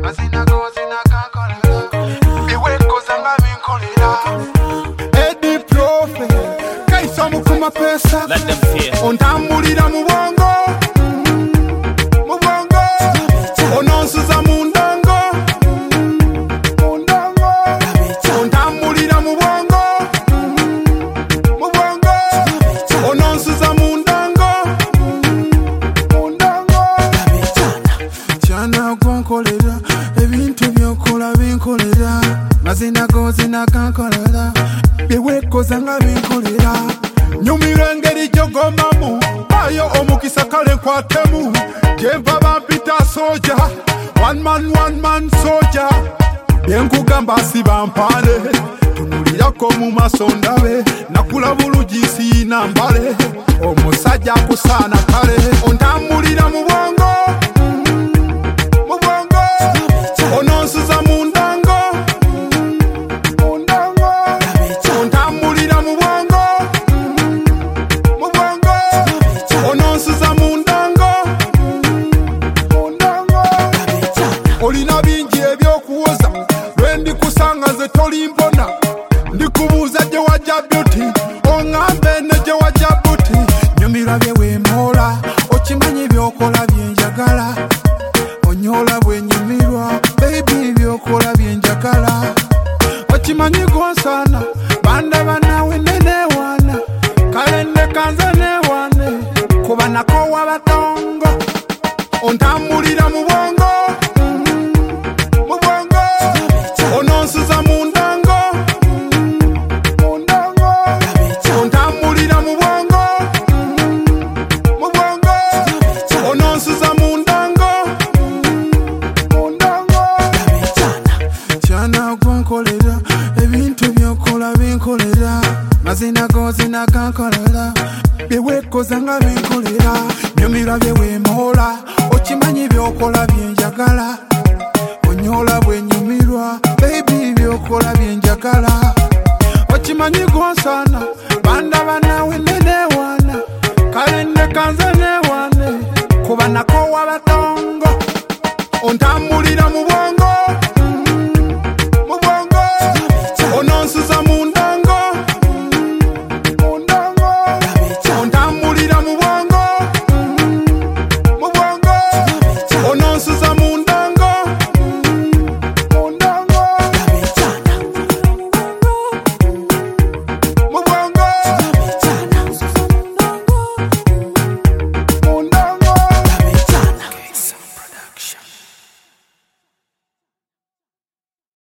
mazina go zinakankolera biweko zanga binkolera Eddie Profe kaisa mukuma pesa ontambulira mu bwongo ononsuza mu ndongo ontambulira mu bwongo ononsuza mu ndongo kyana gonkolera ebintu byokola binkolera mazina go zinakankolera biwekoza nga binkolera nyumira engeri gyogomamu ayo omukisa kale nkwatemu gyempa bampita soja one man soja byenkugamba siba mpale tunulirako mu maso ndabe nakula bulungi siina mbale omusajja akusaana kale ontambulira mu bwongo ononsuza mu ndongo ontambulira mu bwongo ononsuza mu ndongo olina bingi ebyokuwoza lwendi kusanga ze tolimbona ndikubuuza gye wajja beauty oŋambe ne gye wajja buti nyumira bye weemoola okimanyi byokola byenjagala onyola bwenyumirwa baby byokola byenjagala okimanyi gonsana bandaba nawe nenewana kale ndekanze newane kuba nako wabatongo ontambulira mu bwongo ononsuza mu ndongo ontambulira mu bwongo ononsuza mu ndongo kyana gonkolera ebintu byokola binkolera mazina go zinakankolera biwekoza nga binkolera nyumira bye weemoola okimanyi byokola byenjagala onyola bwenyumirwa baby byokola byenjagala okimanyi gonsana bandaba nawe nenewana kale ndekanze newane kuba nako wabatongo ontambulira mu